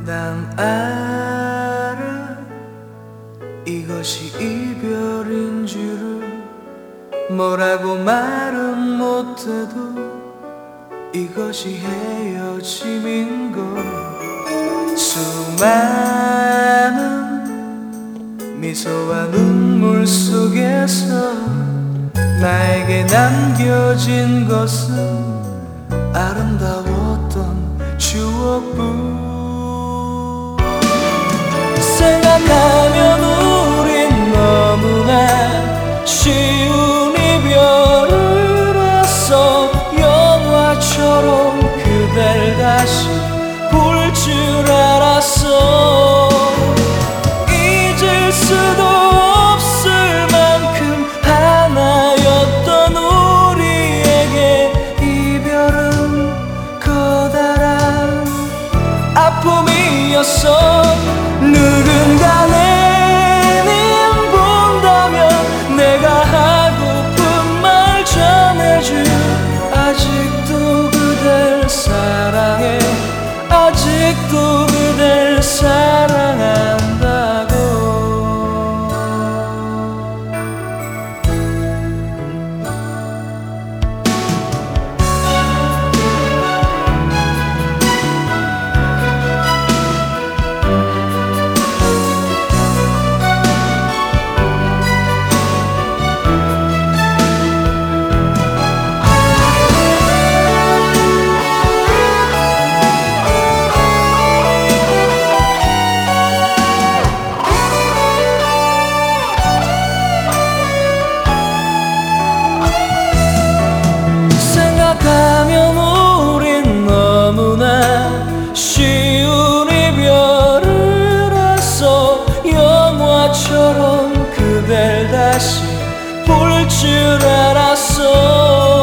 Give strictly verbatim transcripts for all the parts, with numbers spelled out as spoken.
난 알아 이것이 이별인 줄을 뭐라고 말은 못해도 이것이 헤어짐인 걸 수많은 미소와 눈물 속에서 나에게 남겨진 것은 아름다웠던 추억뿐 생각하면 우린 너무나 쉬운 이별을 했어 영화처럼 그댈 다시 볼 줄 알았어 잊을 수도 없을 만큼 하나였던 우리에게 이별은 커다란 아픔이었어 누군가 내님 본다면 내가 하고픈 말 전해줄 아직도 그댈 사랑해 아직도 그댈 사랑한다고 생각하면 우린 너무나 쉬운 이별을 했어 영화처럼 그댈 다시 볼 줄 알았어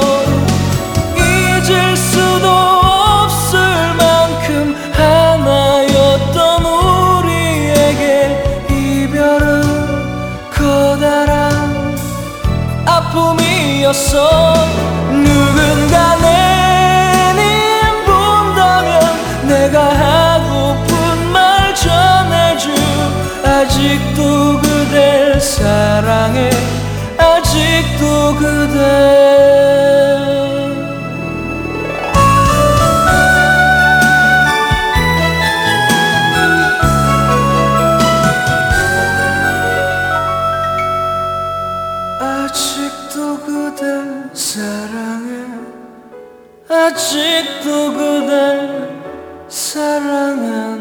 잊을 수도 없을 만큼 하나였던 우리에게 이별은 커다란 아픔이었어 누군가 내님 본다면 내가 하고픈 말 전해줄 아직도 그댈 사랑해 아직도 그댈 아직도 그댈 사랑해 아직도 그댈 사랑해